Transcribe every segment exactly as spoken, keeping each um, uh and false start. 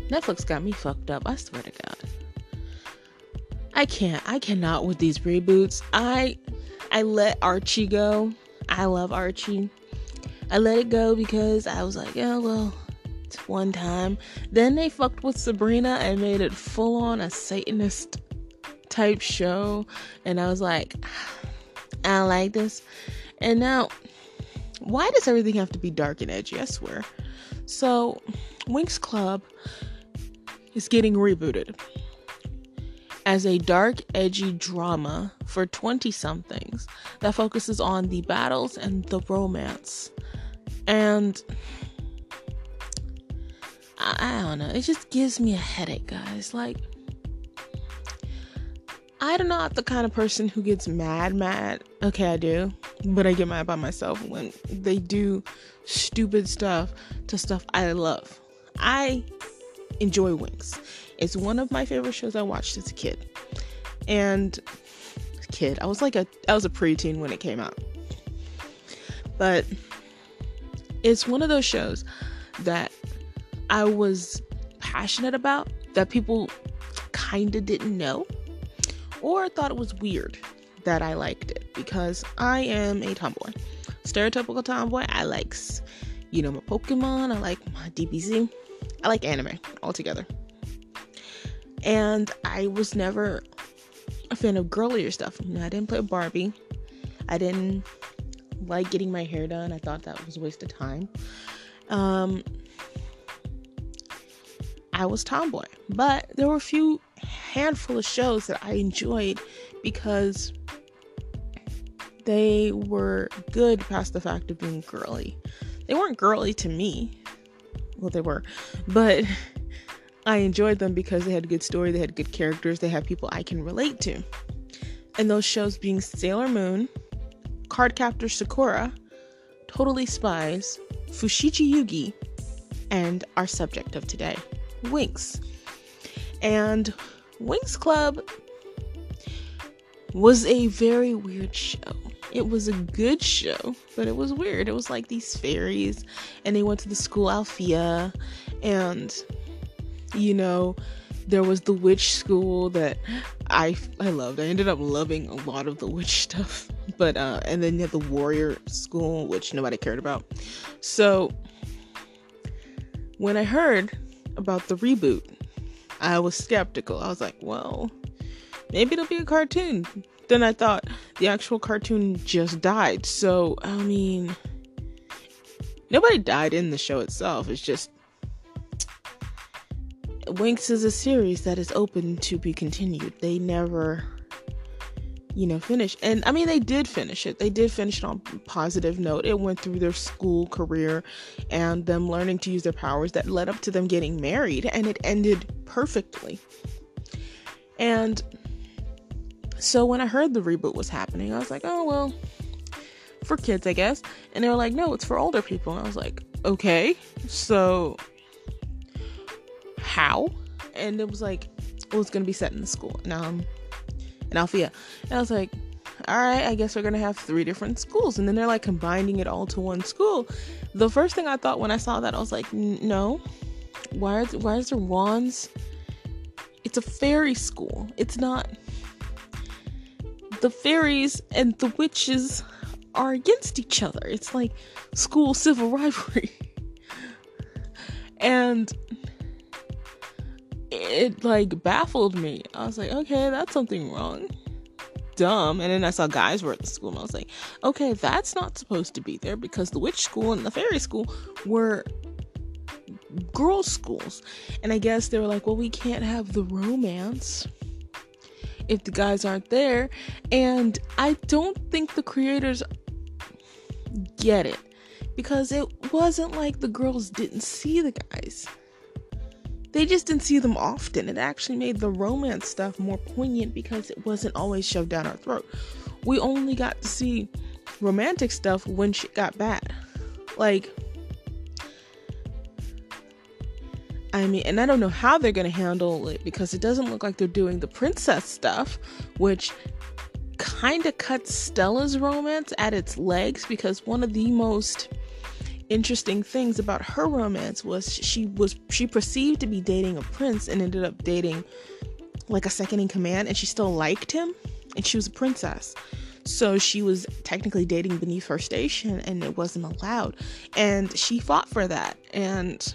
Netflix got me fucked up. I swear to God. I can't. I cannot with these reboots. I I let Archie go. I love Archie. I let it go because I was like, yeah, well, it's one time. Then they fucked with Sabrina and made it full on a Satanist type show. And I was like, I don't like this. And now, why does everything have to be dark and edgy? I swear. So, Winx Club is getting rebooted as a dark, edgy drama for twenty-somethings that focuses on the battles and the romance. And I, I don't know, it just gives me a headache, guys. Like, I'm not the kind of person who gets mad, mad. Okay, I do. But I get mad by myself when they do stupid stuff to stuff I love. I enjoy Winx. It's one of my favorite shows I watched as a kid. And kid, I was like a I was a preteen when it came out. But it's one of those shows that I was passionate about, that people kind of didn't know or thought it was weird that I liked it, because I am a tomboy. Stereotypical tomboy. I like, you know, my Pokemon, I like my D B Z, I like anime altogether. And I was never a fan of girlier stuff. You know, I didn't play Barbie. I didn't like getting my hair done. I thought that was a waste of time. Um, I was tomboy. But there were a few handful of shows that I enjoyed because they were good past the fact of being girly. They weren't girly to me. Well, they were. But I enjoyed them because they had a good story, they had good characters, they had people I can relate to. And those shows being Sailor Moon, Cardcaptor Sakura, Totally Spies, Fushigi Yugi, and our subject of today, Winx. And Winx Club was a very weird show. It was a good show, but it was weird. It was like these fairies, and they went to the school Althea, and you know, there was the witch school that I I loved. I ended up loving a lot of the witch stuff. But, uh, and then you have the warrior school, which nobody cared about. So, when I heard about the reboot, I was skeptical. I was like, well, maybe it'll be a cartoon. Then I thought the actual cartoon just died. So, I mean, nobody died in the show itself. It's just Winx is a series that is open to be continued. They never, you know, finish. And I mean, they did finish it. They did finish it on a positive note. It went through their school career and them learning to use their powers that led up to them getting married. And it ended perfectly. And so when I heard the reboot was happening, I was like, oh, well, for kids, I guess. And they were like, no, it's for older people. And I was like, okay, so how? And it was like, it was going to be set in the school and um in Althea. And I was like, all right, I guess we're going to have three different schools. And then they're like combining it all to one school. The first thing I thought when I saw that, I was like, no, why is, why is there wands? It's a fairy school. It's not. The fairies and the witches are against each other. It's like school civil rivalry. And it like baffled me. I was like, okay, that's something wrong. Dumb. And then I saw guys were at the school and I was like, okay, that's not supposed to be there, because the witch school and the fairy school were girls' schools. And I guess they were like, well, we can't have the romance if the guys aren't there. And I don't think the creators get it, because it wasn't like the girls didn't see the guys. They just didn't see them often. It actually made the romance stuff more poignant because it wasn't always shoved down our throat. We only got to see romantic stuff when shit got bad. Like, I mean, and I don't know how they're going to handle it, because it doesn't look like they're doing the princess stuff, which kind of cuts Stella's romance at its legs, because one of the most interesting things about her romance was she was she perceived to be dating a prince and ended up dating like a second in command, and she still liked him, and she was a princess. So she was technically dating beneath her station, and it wasn't allowed. And she fought for that, and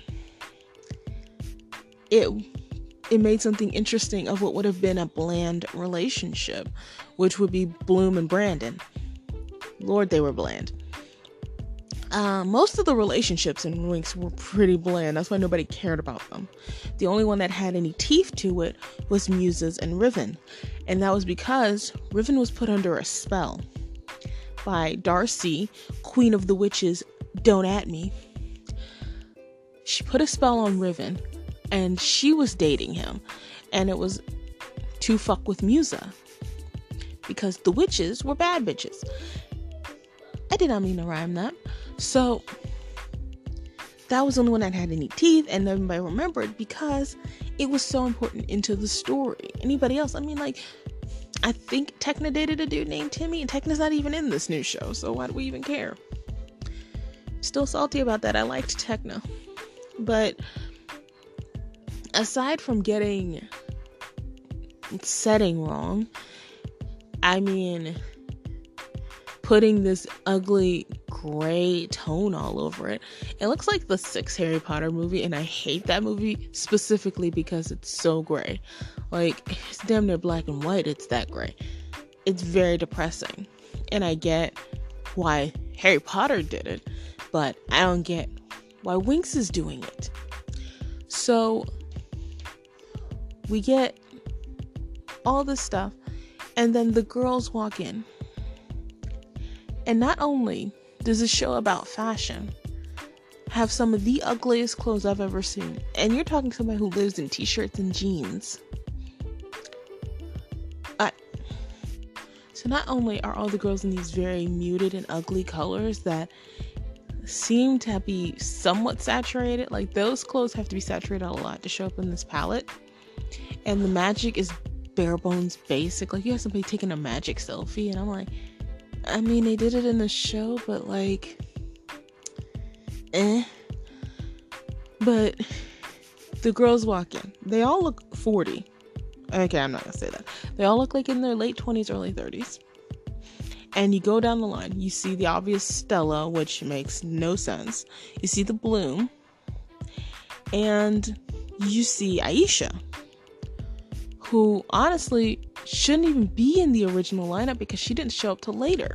it it made something interesting of what would have been a bland relationship, which would be Bloom and Brandon. Lord, they were bland. Uh, most of the relationships in Winx were pretty bland. That's why nobody cared about them. The only one that had any teeth to it was Muses and Riven. And that was because Riven was put under a spell by Darcy, Queen of the Witches, don't at me. She put a spell on Riven, and she was dating him. And it was to fuck with Musa, because the witches were bad bitches. I did not mean to rhyme that. So that was the only one that had any teeth, and everybody remembered because it was so important into the story. Anybody else? I mean, like, I think Tekna dated a dude named Timmy, and Tekna's not even in this new show, so why do we even care? Still salty about that. I liked Tekna. But aside from getting setting wrong, I mean, putting this ugly gray tone all over it. It looks like the sixth Harry Potter movie, and I hate that movie specifically because it's so gray. Like, it's damn near black and white. It's that gray. It's very depressing. And I get why Harry Potter did it, but I don't get why Winx is doing it. So we get all this stuff, and then the girls walk in. And not only does a show about fashion have some of the ugliest clothes I've ever seen, and you're talking to somebody who lives in t-shirts and jeans. I, so not only are all the girls in these very muted and ugly colors that seem to be somewhat saturated, like those clothes have to be saturated a lot to show up in this palette, and the magic is bare bones basic. Like, you have somebody taking a magic selfie, and I'm like, I mean, they did it in the show, but like, eh. But the girls walk in. They all look forty. Okay, I'm not gonna say that. They all look like in their late twenties, early thirties. And you go down the line. You see the obvious Stella, which makes no sense. You see the Bloom. And you see Aisha, who honestly shouldn't even be in the original lineup because she didn't show up till later.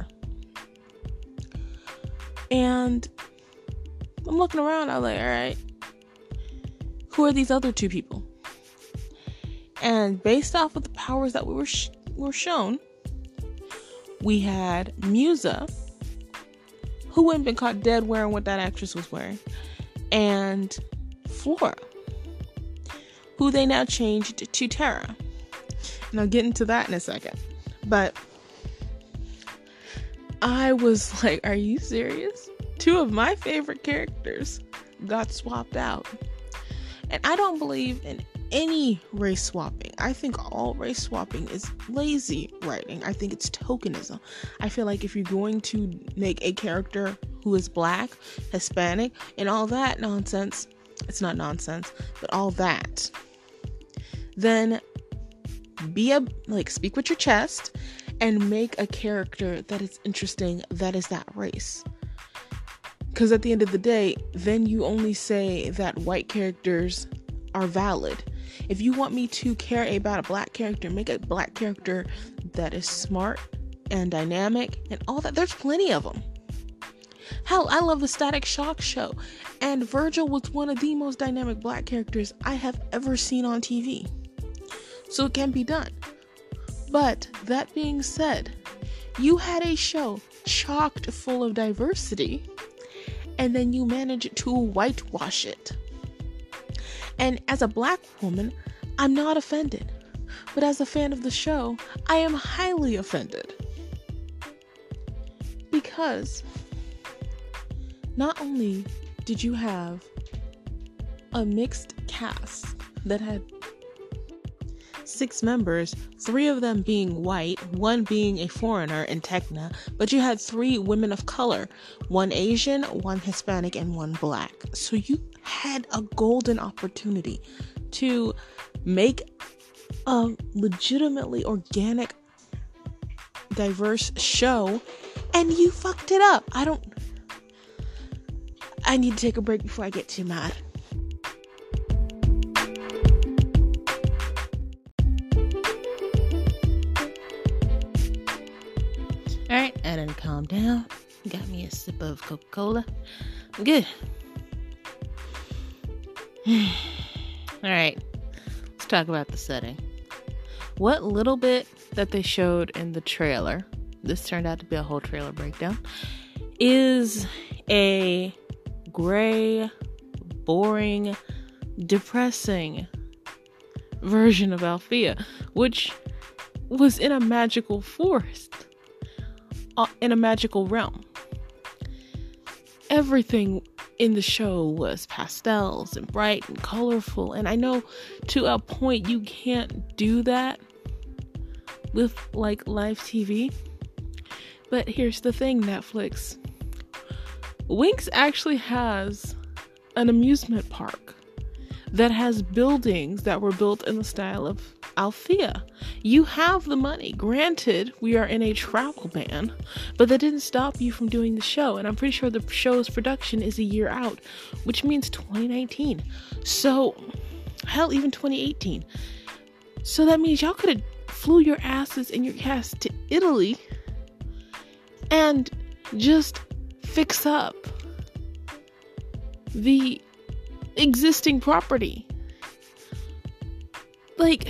And I'm looking around, I'm like, all right, who are these other two people? And based off of the powers that we were sh- were shown, we had Musa, who wouldn't been caught dead wearing what that actress was wearing, and Flora, who they now changed to Terra. And I'll get into that in a second. But I was like, are you serious? Two of my favorite characters got swapped out. And I don't believe in any race swapping. I think all race swapping is lazy writing. I think it's tokenism. I feel like if you're going to make a character who is black, Hispanic, and all that nonsense, it's not nonsense, but all that, then be a, like, speak with your chest and make a character that is interesting, that is that race. Because at the end of the day, then you only say that white characters are valid. If you want me to care about a black character, make a black character that is smart and dynamic and all that. There's plenty of them. Hell, I love the Static Shock show, and Virgil was one of the most dynamic black characters I have ever seen on T V. So it can be done. But that being said, you had a show chocked full of diversity, and then you managed to whitewash it. And as a black woman, I'm not offended. But as a fan of the show, I am highly offended. Because not only did you have a mixed cast that had six members, three of them being white, one being a foreigner in Tecna, but you had three women of color, one Asian, one Hispanic, and one black. So you had a golden opportunity to make a legitimately organic, diverse show, and you fucked it up. I don't... I need to take a break before I get too mad. Alright, I done calmed down. Got me a sip of Coca-Cola. I'm good. Alright, let's talk about the setting. What little bit that they showed in the trailer, this turned out to be a whole trailer breakdown, is a gray, boring, depressing version of Althea, which was in a magical forest. In a magical realm. Everything in the show was pastels and bright and colorful, and I know to a point you can't do that with like live T V, but here's the thing, Netflix. Winx actually has an amusement park that has buildings that were built in the style of Althea. You have the money. Granted, we are in a travel ban, but that didn't stop you from doing the show. And I'm pretty sure the show's production is a year out, which means twenty nineteen. So, hell, even twenty eighteen. So that means y'all could have flew your asses and your cast to Italy and just fix up the existing property. Like,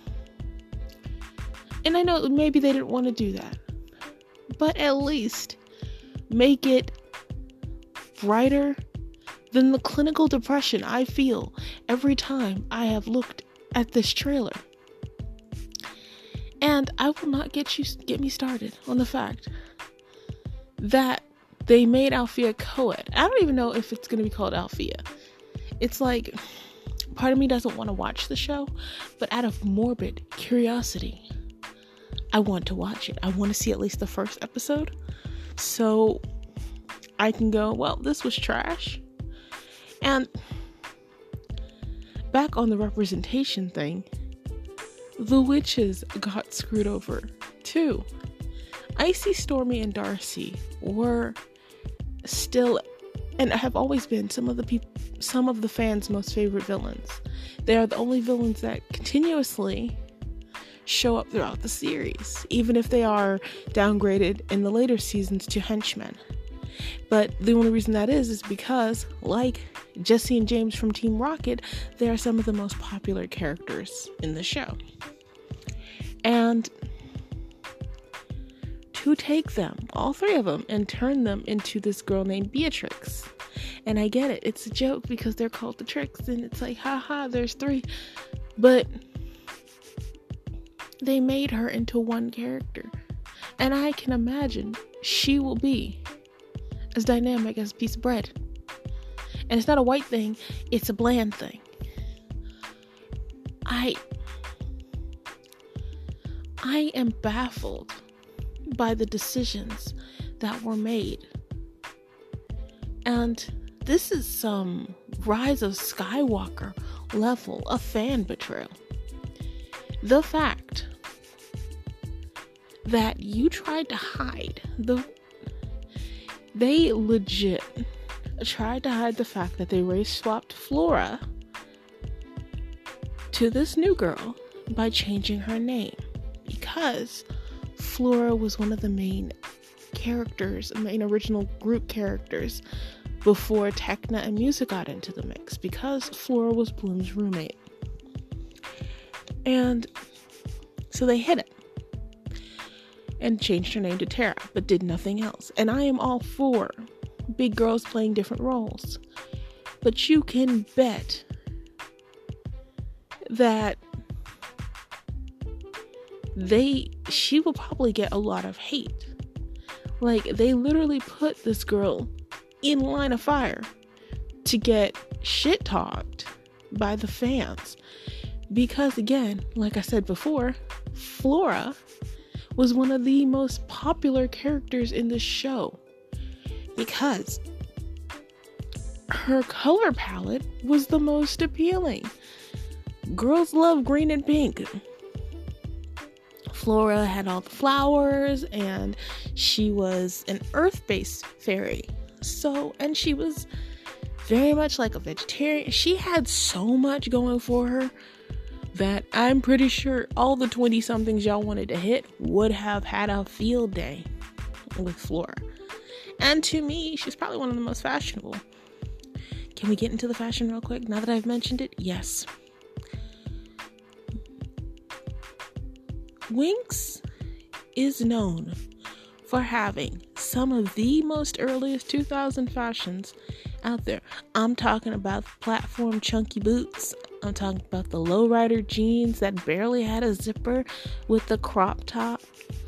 and I know maybe they didn't want to do that, but at least make it brighter than the clinical depression I feel every time I have looked at this trailer. And I will not get you get me started on the fact that they made Althea co-ed. I don't even know if it's going to be called Althea. It's like, part of me doesn't want to watch the show, but out of morbid curiosity, I want to watch it. I want to see at least the first episode, so I can go, well, this was trash. And back on the representation thing, the witches got screwed over too. Icy, Stormy, and Darcy were still, and have always been, some of the people, some of the fans' most favorite villains. They are the only villains that continuously show up throughout the series, even if they are downgraded in the later seasons to henchmen. But the only reason that is is because, like Jesse and James from Team Rocket, they are some of the most popular characters in the show. And to take them, all three of them, and turn them into this girl named Beatrix. And I get it, it's a joke because they're called the Tricks, and it's like, haha, there's three. But they made her into one character. And I can imagine she will be as dynamic as a piece of bread. And it's not a white thing, it's a bland thing. I I am baffled by the decisions that were made. And this is some Rise of Skywalker level of fan betrayal. The fact that you tried to hide the they legit tried to hide the fact that they race swapped Flora to this new girl by changing her name, because Flora was one of the main characters, main original group characters before Tecna and Music got into the mix, because Flora was Bloom's roommate. And so they hid it and changed her name to Tara, but did nothing else. And I am all for big girls playing different roles, but you can bet that they she will probably get a lot of hate. Like, they literally put this girl in line of fire to get shit talked by the fans Because again, like I said before, Flora was one of the most popular characters in the show because her color palette was the most appealing. Girls love green and pink. Flora had all the flowers, and she was an earth-based fairy. So, and she was very much like a vegetarian. She had so much going for her that I'm pretty sure all the twenty-somethings y'all wanted to hit would have had a field day with Flora. And to me, she's probably one of the most fashionable. Can we get into the fashion real quick now that I've mentioned it? Yes. Winx is known for having some of the most earliest two thousand fashions out there. I'm talking about platform chunky boots. I'm talking about the lowrider jeans that barely had a zipper with the crop top.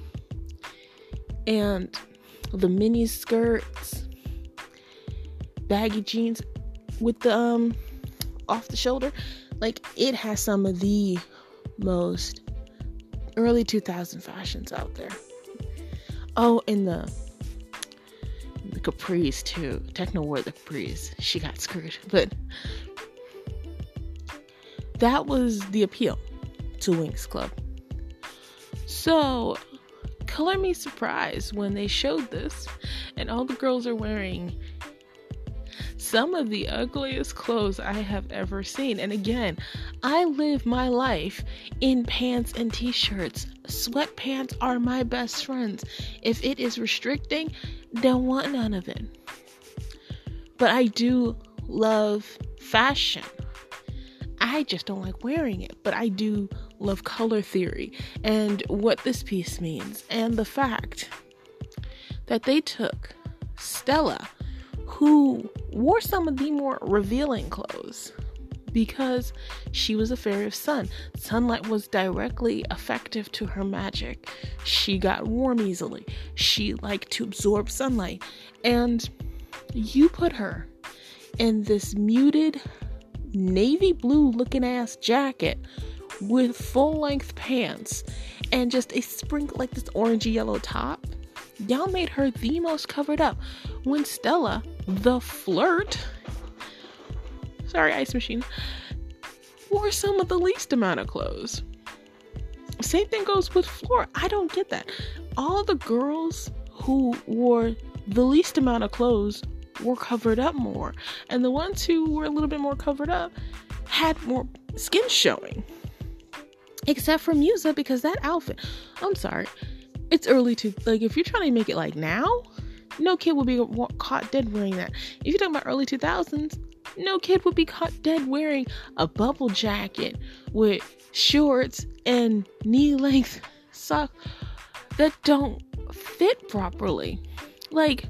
And the mini skirts, baggy jeans with the um off the shoulder. Like, it has some of the most early two thousand fashions out there. Oh, and the the capris too. Techno wore the capris. She got screwed, but that was the appeal to Winx Club. So, color me surprised when they showed this, and all the girls are wearing some of the ugliest clothes I have ever seen. And again, I live my life in pants and t-shirts. Sweatpants are my best friends. If it is restricting, don't want none of it. But I do love fashion. I just don't like wearing it, but I do love color theory and what this piece means, and the fact that they took Stella, who wore some of the more revealing clothes because she was a fairy of sun. Sunlight was directly effective to her magic. She got warm easily. She liked to absorb sunlight. And you put her in this muted navy blue looking ass jacket with full length pants and just a sprinkle like this orangey yellow top. Y'all made her the most covered up, when Stella, the flirt, sorry, ice machine, wore some of the least amount of clothes. Same thing goes with Flora. I don't get that. All the girls who wore the least amount of clothes were covered up more, and the ones who were a little bit more covered up had more skin showing. Except for Musa, because that outfit, I'm sorry, it's early to, like, if you're trying to make it like now, no kid would be caught dead wearing that. If you're talking about early two thousands, no kid would be caught dead wearing a bubble jacket with shorts and knee-length socks that don't fit properly. Like,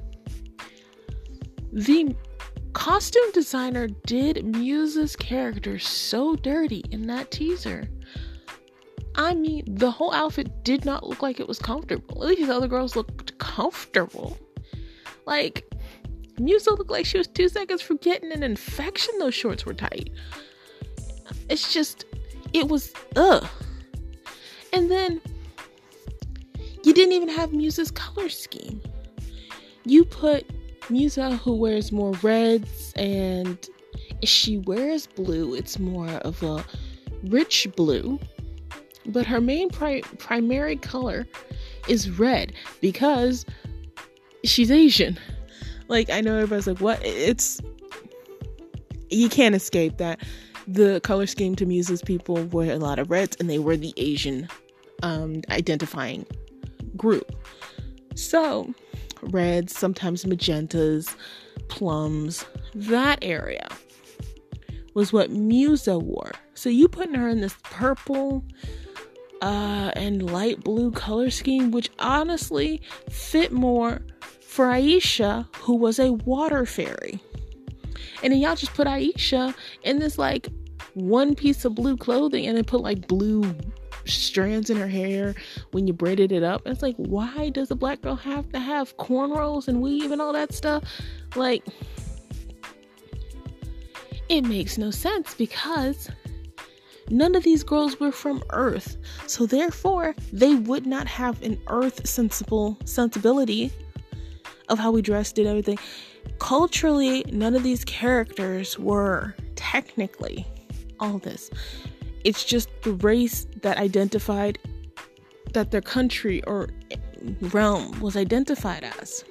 the costume designer did Musa's character so dirty in that teaser. I mean, the whole outfit did not look like it was comfortable. At least the other girls looked comfortable. Like, Musa looked like she was two seconds from getting an infection. Those shorts were tight. It's just, it was, ugh. And then, you didn't even have Musa's color scheme. You put Musa, who wears more reds, and she wears blue. It's more of a rich blue. But her main pri- primary color is red because she's Asian. Like, I know everybody's like, what? It's, you can't escape that. The color scheme to Musa's people were a lot of reds, and they were the Asian um, identifying group. So, reds, sometimes magentas, plums, that area was what Musa wore. So you putting her in this purple uh, and light blue color scheme, which honestly fit more for Aisha, who was a water fairy. And then y'all just put Aisha in this like one piece of blue clothing and then put like blue strands in her hair when you braided it up. And it's like, why does a black girl have to have cornrows and weave and all that stuff? Like, it makes no sense, because None of these girls were from Earth, so therefore they would not have an Earth sensible sensibility of how we dressed and everything. Culturally, none of these characters were technically all this. It's just the race that identified, that their country or realm was identified as.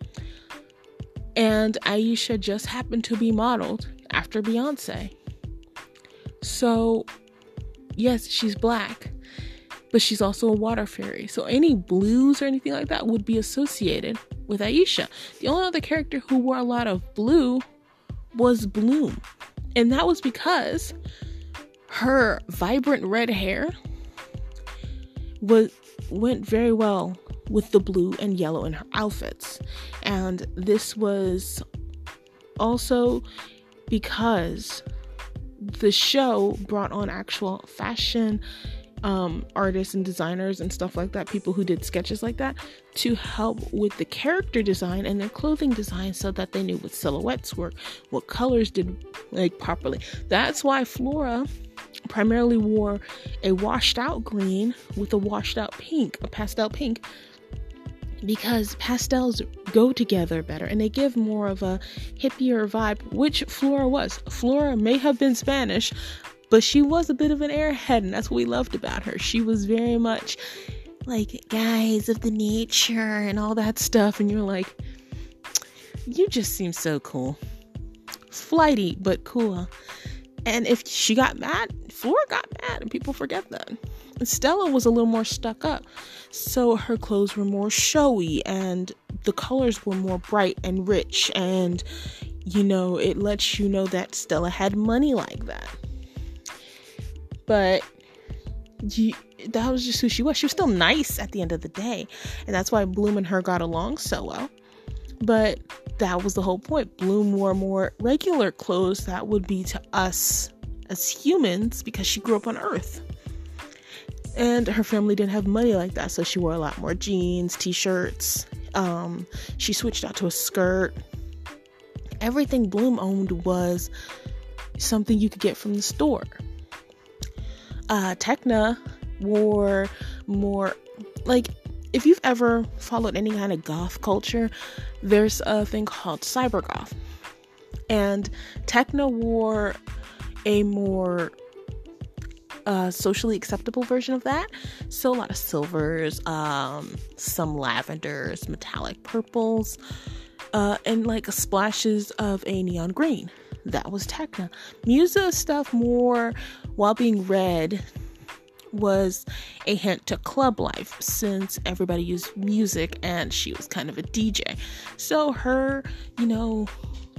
And Aisha just happened to be modeled after Beyonce. So, yes, she's black, but she's also a water fairy. So any blues or anything like that would be associated with Aisha. The only other character who wore a lot of blue was Bloom. And that was because her vibrant red hair was went very well with the blue and yellow in her outfits. And this was also because the show brought on actual fashion um, artists and designers and stuff like that, people who did sketches like that, to help with the character design and their clothing design so that they knew what silhouettes were, what colors did like properly. That's why Flora primarily wore a washed out green with a washed out pink, a pastel pink, because pastels go together better and they give more of a hippier vibe, which Flora was. Flora may have been Spanish, but she was a bit of an airhead, and that's what we loved about her. She was very much like guys of the nature and all that stuff, and you're like, you just seem so cool. Flighty, but cool. And if she got mad, Flora got mad, and people forget that. And Stella was a little more stuck up, so her clothes were more showy, and the colors were more bright and rich, and, you know, it lets you know that Stella had money like that. But you, that was just who she was. She was still nice at the end of the day, and that's why Bloom and her got along so well. But that was the whole point. Bloom wore more regular clothes that would be to us as humans because she grew up on Earth. And her family didn't have money like that, so she wore a lot more jeans, t-shirts. Um, she switched out to a skirt. Everything Bloom owned was something you could get from the store. Uh, Tekna wore more, like, if you've ever followed any kind of goth culture, there's a thing called cybergoth. And Tekna wore a more uh, socially acceptable version of that. So a lot of silvers, um, some lavenders, metallic purples, uh, and like splashes of a neon green. That was Tekna. Musa stuff more, while being red, was a hint to club life, since everybody used music and she was kind of a D J. So her, you know,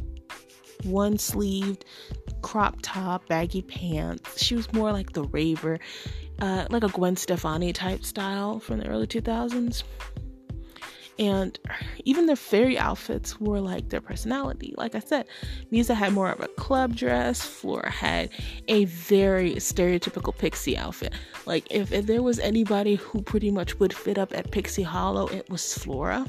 one sleeved crop top, baggy pants, she was more like the raver, uh, like a Gwen Stefani type style from the early two thousands. And even their fairy outfits were like their personality. Like I said, Musa had more of a club dress. Flora had a very stereotypical Pixie outfit. Like if, if there was anybody who pretty much would fit up at Pixie Hollow, it was Flora.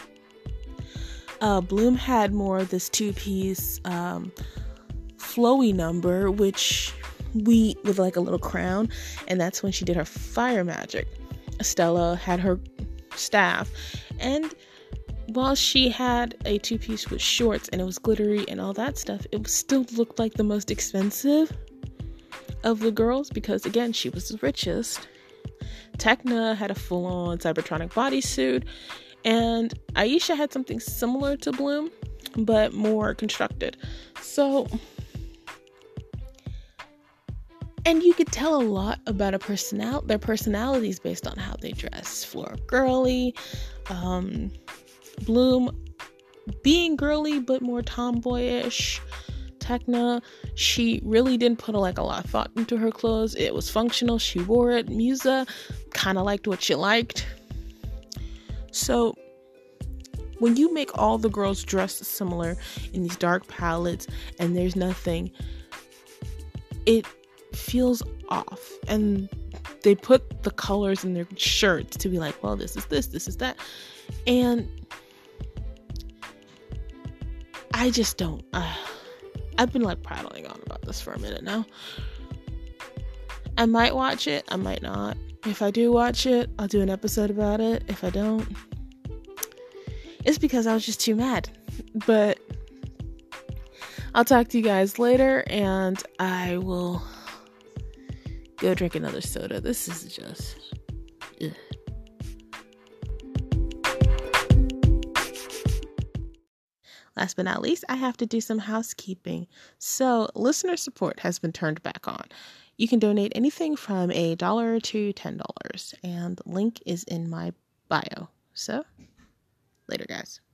Uh, Bloom had more of this two-piece um, flowy number, which we with like a little crown, and that's when she did her fire magic. Stella had her staff, and while she had a two-piece with shorts and it was glittery and all that stuff, it still looked like the most expensive of the girls because, again, she was the richest. Tekna had a full-on Cybertronic bodysuit, and Aisha had something similar to Bloom but more constructed. So, and you could tell a lot about a personal their personalities based on how they dress. Flora girly, um, Bloom being girly but more tomboyish. Tekna, she really didn't put a, like a lot of thought into her clothes. It was functional. She wore it. Musa kind of liked what she liked. So when you make all the girls dress similar in these dark palettes and there's nothing, it feels off. And they put the colors in their shirts to be like, well, this is this, this is that. And I just don't. Uh, I've been like prattling on about this for a minute now. I might watch it, I might not. If I do watch it, I'll do an episode about it. If I don't, it's because I was just too mad. But I'll talk to you guys later, and I will go drink another soda. This is just... Ugh. Last but not least, I have to do some housekeeping. So, listener support has been turned back on. You can donate anything from a dollar to ten dollars, and the link is in my bio. So, later, guys.